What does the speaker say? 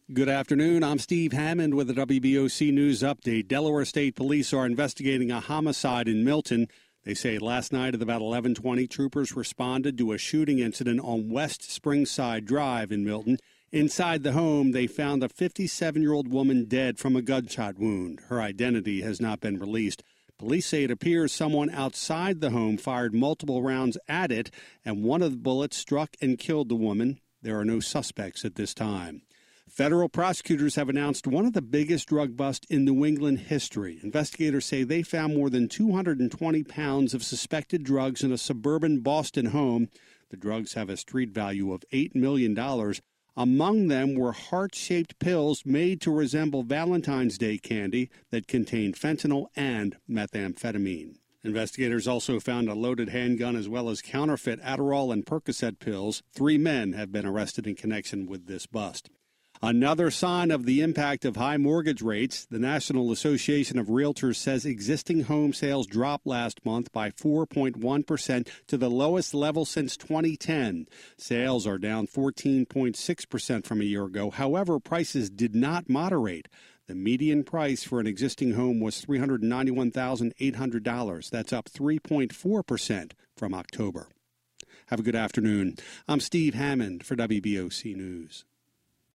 Good afternoon. I'm Steve Hammond with the WBOC News Update. Delaware State Police are investigating a homicide in Milton. They say last night at about 11:20, troopers responded to a shooting incident on West Springside Drive in Milton. Inside the home, they found a 57-year-old woman dead from a gunshot wound. Her identity has not been released. Police say it appears someone outside the home fired multiple rounds at it, and one of the bullets struck and killed the woman. There are no suspects at this time. Federal prosecutors have announced one of the biggest drug busts in New England history. Investigators say they found more than 220 pounds of suspected drugs in a suburban Boston home. The drugs have a street value of $8 million. Among them were heart-shaped pills made to resemble Valentine's Day candy that contained fentanyl and methamphetamine. Investigators also found a loaded handgun as well as counterfeit Adderall and Percocet pills. 3 men have been arrested in connection with this bust. Another sign of the impact of high mortgage rates, the National Association of Realtors says existing home sales dropped last month by 4.1% to the lowest level since 2010. Sales are down 14.6% from a year ago. However, prices did not moderate. The median price for an existing home was $391,800. That's up 3.4% from October. Have a good afternoon. I'm Steve Hammond for WBOC News.